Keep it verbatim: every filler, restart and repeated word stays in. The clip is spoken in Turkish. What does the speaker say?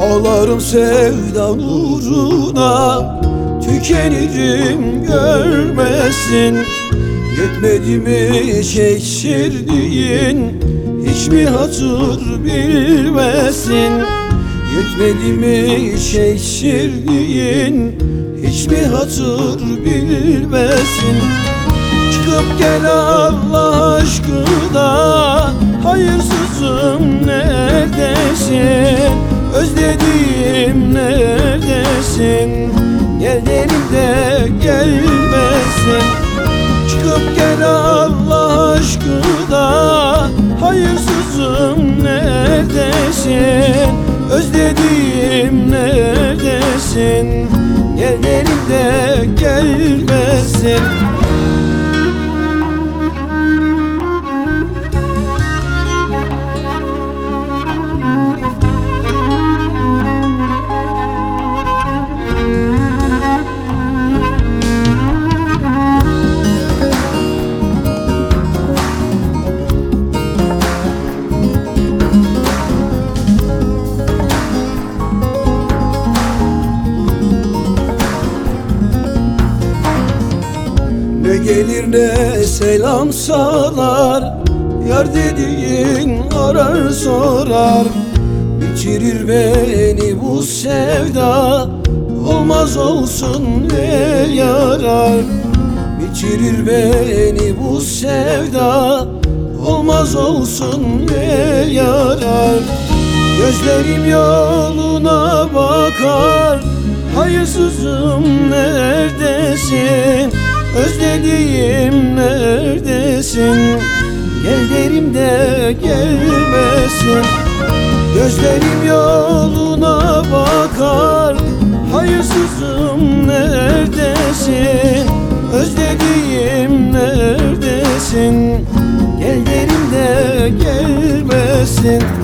Ağlarım sevdan uğruna, tükenirim görmesin. Yetmedi mi çektirdiğin, hiç mi hatır bilmesin? Yetmedi mi çektirdiğin, hiç mi hatır bilmesin? Çıkıp gel Allah aşkına, hayırsızım neredesin? Özlediğim neredesin? Gel derim de gelmesin. Çıkıp gel Allah aşkına, hayırsızım neredesin? Özlediğim neredesin? Gel derim de gelmesin. Ne gelir ne selam salar, yar dediğin arar sorar. Bitirir beni bu sevda, olmaz olsun ne yarar. Bitirir beni bu sevda, olmaz olsun ne yarar. Gözlerim yoluna bakar, hayırsızım neredesin? Özlediğim neredesin? Gel derim de gelmesin. Gözlerim yoluna bakar, hayırsızım neredesin? Özlediğim neredesin? Gel derim de gelmesin.